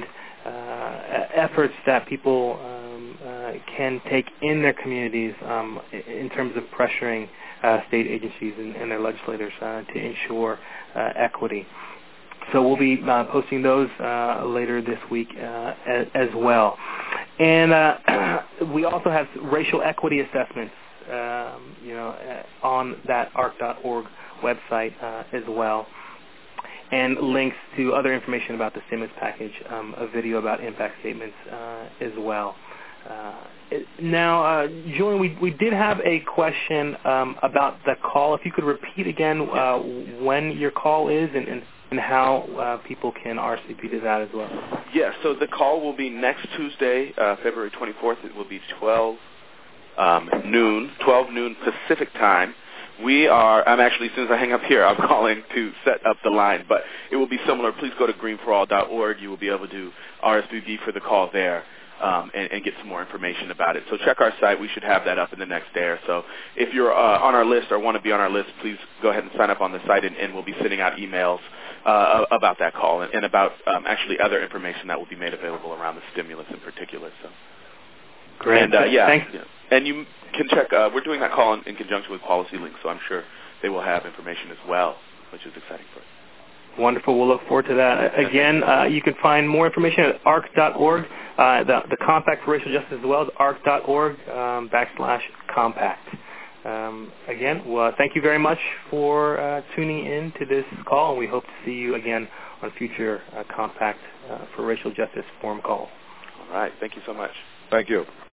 [SPEAKER 1] uh, efforts that people um, uh, can take in their communities um, in terms of pressuring Uh, state agencies and, and their legislators uh, to ensure uh, equity. So we'll be uh, posting those uh, later this week uh, as, as well. And uh, we also have racial equity assessments, um, you know, on that A R C dot org website uh, as well, and links to other information about the stimulus package, um, a video about impact statements uh, as well. Uh, now, uh, Julian, we, we did have a question um, about the call. If you could repeat again uh, when your call is and, and, and how uh, people can R S V P to that as well.
[SPEAKER 4] Yes, so the call will be next Tuesday, uh, February twenty-fourth. It will be twelve um, noon, twelve noon Pacific time. We are, I'm actually, as soon as I hang up here, I'm calling to set up the line, but it will be similar. Please go to green for all dot org. You will be able to R S V P for the call there. Um, and, and get some more information about it. So check our site. We should have that up in the next day or so. If you're uh, on our list or want to be on our list, please go ahead and sign up on the site, and, and we'll be sending out emails uh, about that call and, and about um, actually other information that will be made available around the stimulus in particular. So,
[SPEAKER 1] Great.
[SPEAKER 4] And, uh, yeah,
[SPEAKER 1] Thanks.
[SPEAKER 4] yeah. And you can check. Uh, we're doing that call in, in conjunction with Policy Link, so I'm sure they will have information as well, which is exciting for us.
[SPEAKER 1] Wonderful. We'll look forward to that. Again, uh, you can find more information at A R C dot org. Uh, the, the Compact for Racial Justice as well is A R C dot org um, backslash compact. Um, again, well, thank you very much for uh, tuning in to this call, and we hope to see you again on future uh, Compact uh, for Racial Justice forum calls.
[SPEAKER 4] All right. Thank you so much.
[SPEAKER 3] Thank you.